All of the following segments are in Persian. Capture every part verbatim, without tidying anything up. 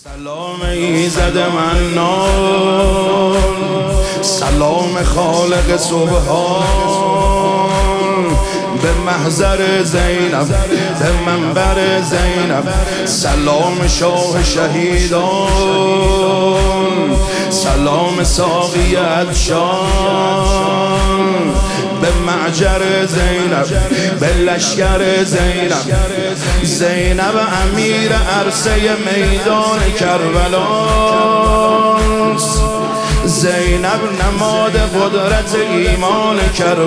سلام ایزد منان، سلام خالق سبحان، به محضر زینب، به منبر زینب، سلام شاه شهیدان، سلام ساقی ادشان، به معجر زینب، به لشکر زینب. زینب امیر عرصه میدان کربلاست، زینب نماد قدرت ایمان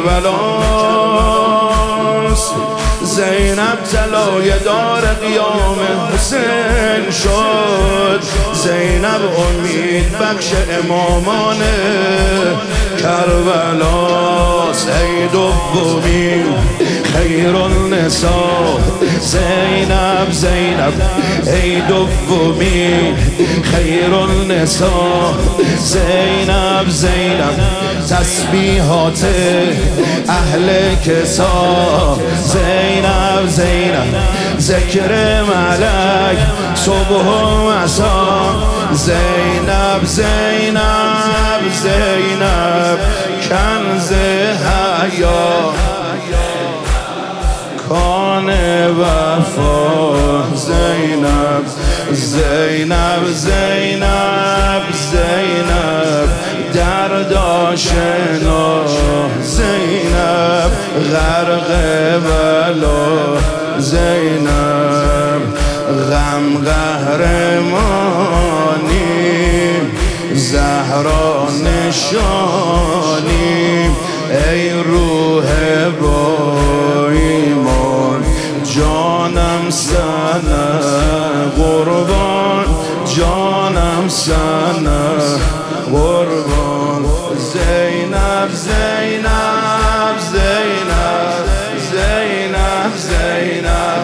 کربلاست، زینب طلایه دار قیام حسین شد، زینب امید بخش امامان کربلاست. ای دومی خیر النساء زینب زینب، ای دومی خیر النساء زینب زینب، تسبیحات اهل کسا زینب زینب، ذکر ملک صبح و مسا زینب زینب زینب، کنز حیا کان وفا زینب زینب زینب زینب، درد آشنا زینب، غرق بلا زینب، غم قهرمانی زهرا نشانی، ای روح با ایمان جانم سنه قربان، جانم سنه قربان. زینب زینب زینب زینب زینب،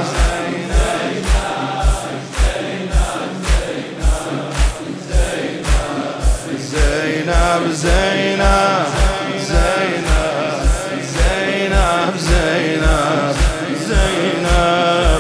زینب زینب زینب زینب زینب زینب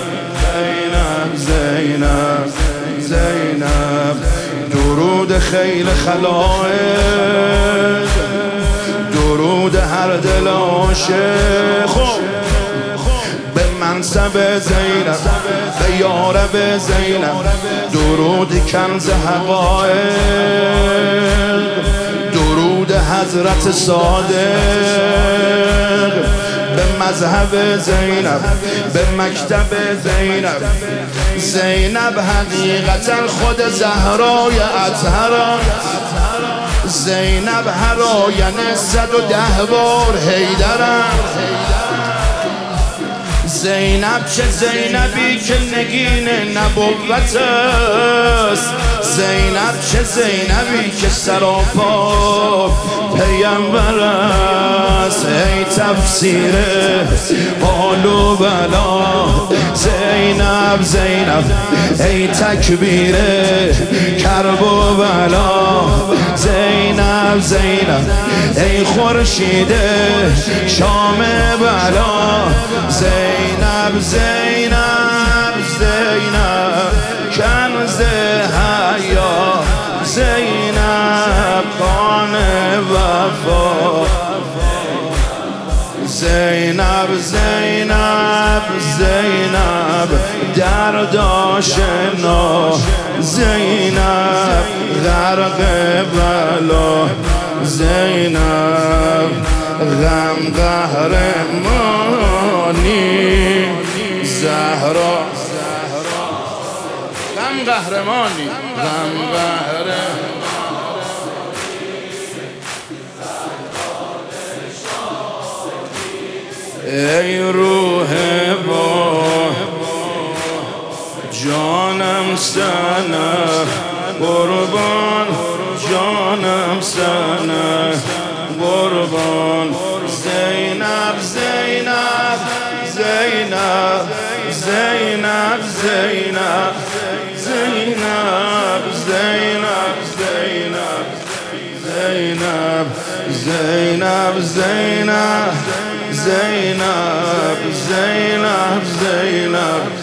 زینب زینب، درود خیل خلائق، درود هر دل عاشق، به منصب زینب، به یارب زینب، درود کنز حقایق، درود حضرت صادق، به مذهب زینب، به مکتب زینب. زینب حقیقتا خود زهرای اطهر، زینب هر آینه صد و ده بار حیدرم. زینب چه زینبی که نگین نبوت است، زینب چه زینبی که سراپا پیامبر است. ای تفسیر حال و بلا زینب زینب، ای تکبیر کرب و بلا زینب زینب، ای خورشید شام بلا زینب زینب زینب، کنز حیا زینب، کان وفا زینب زینب زینب، درد آشنا زینب، غرق بلا زینب، غم قهرمانی زهرا، غم قهرمانی غم قهرمانی، ای روح با جانم سنه قربان، جانم سنه قربان. زینب زینب زینب زینب زینب زینب زینب زینب زینب زینب زینب زینب زینب زینب